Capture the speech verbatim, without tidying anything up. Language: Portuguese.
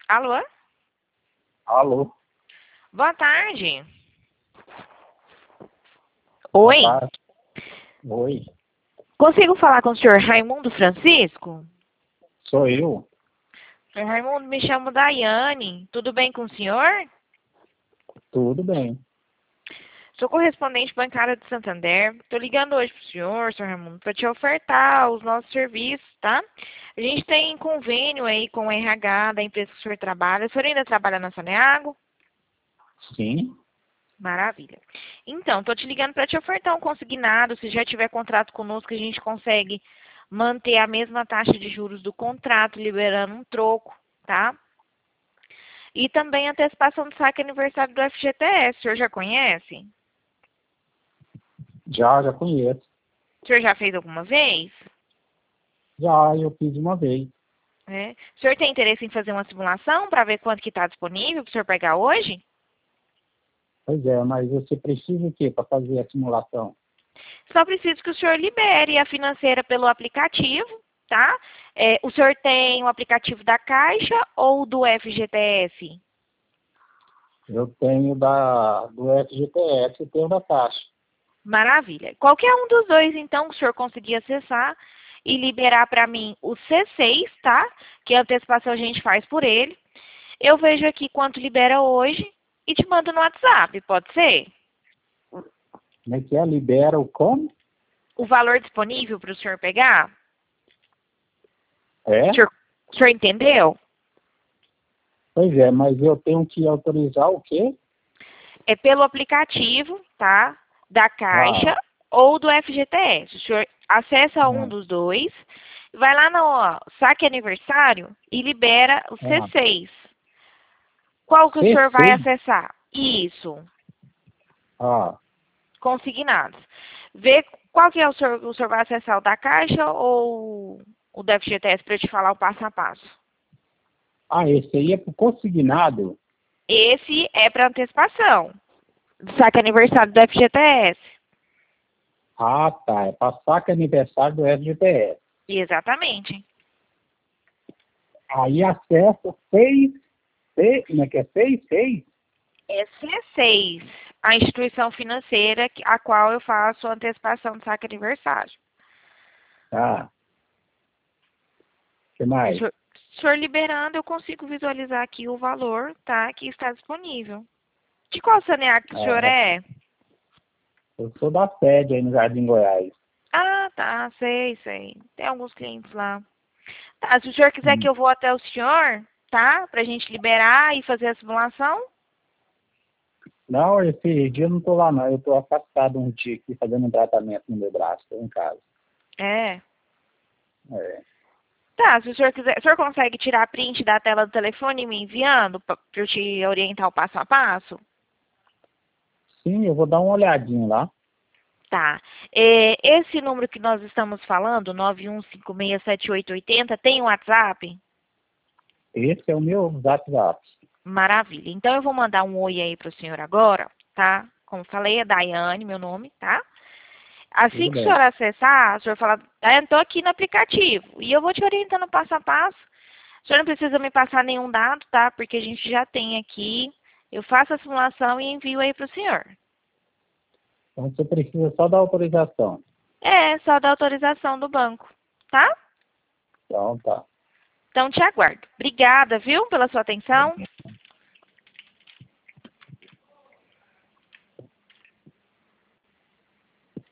Alô? Alô, Boa tarde. boa Oi? tarde. Oi, Consigo falar com o senhor Raimundo Francisco? sou eu. senhor Raimundo, me chamo Daiane. Tudo bem com o senhor? Tudo bem. Sou correspondente bancária do Santander. Estou ligando hoje para o senhor, senhor Raimundo, para te ofertar os nossos serviços, tá? A gente tem convênio aí com o R H da empresa que o senhor trabalha. O senhor ainda trabalha na Saneago? Sim, Maravilha. Então, estou te ligando para te ofertar um consignado. Se já tiver contrato conosco, a gente consegue manter a mesma taxa de juros do contrato, liberando um troco, tá? E também antecipação do saque aniversário do F G T S. O senhor já conhece? já, já conheço. O senhor já fez alguma vez? Já, eu fiz uma vez. É. O senhor tem interesse em fazer uma simulação para ver quanto que está disponível para o senhor pegar hoje? Pois é, mas você precisa o quê para fazer a simulação? Só preciso que o senhor libere a financeira pelo aplicativo, tá? É, o senhor tem o aplicativo da Caixa ou do F G T S? Eu tenho da, do F G T S e tenho da Caixa. Maravilha. Qualquer um dos dois, então, que o senhor conseguir acessar e liberar para mim o C seis, tá? Que a antecipação a gente faz por ele. Eu vejo aqui quanto libera hoje e te mando no WhatsApp, pode ser? Como é que é? Libera o como? O valor disponível para o senhor pegar? É? O senhor, o senhor entendeu? Pois é, mas eu tenho que autorizar o quê? É pelo aplicativo, tá? Da Caixa Ah, ou do F G T S. O senhor acessa um ah, dos dois, vai lá no ó, saque aniversário e libera o C ah. seis. Qual que o senhor vai C seis? acessar? Isso, Ah, consignados. Vê qual que é o senhor, o senhor vai acessar, o da Caixa ou o do F G T S para eu te falar o passo a passo. ah, esse aí é para o consignado? Esse é para antecipação. Do saque aniversário do F G T S. Ah, tá. É para saque aniversário do F G T S. Exatamente. Aí acessa seis, seis, como é que é? Seis, seis? É C seis, a instituição financeira que- a qual eu faço a antecipação do saque aniversário. Tá. O que O mais? senhor, o senhor liberando, eu consigo visualizar aqui o valor, tá? Que está disponível. De qual saneamento que o senhor É, é? eu sou da sede aí no Jardim Goiás. Ah, tá, sei, sei. Tem alguns clientes lá. Tá, se o senhor quiser que Hum. eu vou até o senhor, tá? Pra gente liberar e fazer a simulação? Não, esse dia eu não tô lá não. Eu tô afastado um dia aqui fazendo um tratamento no meu braço. Tô em casa. É. É. Tá, se o senhor quiser, o senhor consegue tirar print da tela do telefone e me enviando pra pra eu te orientar o passo a passo? Sim, eu vou dar uma olhadinha lá. Tá. É, esse número que nós estamos falando, nove um cinco seis sete oito oito zero, tem um WhatsApp? Esse é o meu WhatsApp. Maravilha. Então eu vou mandar um oi aí para o senhor agora, tá? Como falei, é Daiane, meu nome, tá? Assim Tudo que o senhor bem. acessar, o senhor falar, Daiane, estou aqui no aplicativo. E eu vou te orientando passo a passo. O senhor não precisa me passar nenhum dado, tá? Porque a gente já tem aqui. Eu faço a simulação e envio aí para o senhor. Então você precisa só da autorização. É, só da autorização do banco, tá? Então tá. Então te aguardo. Obrigada, viu, pela sua atenção.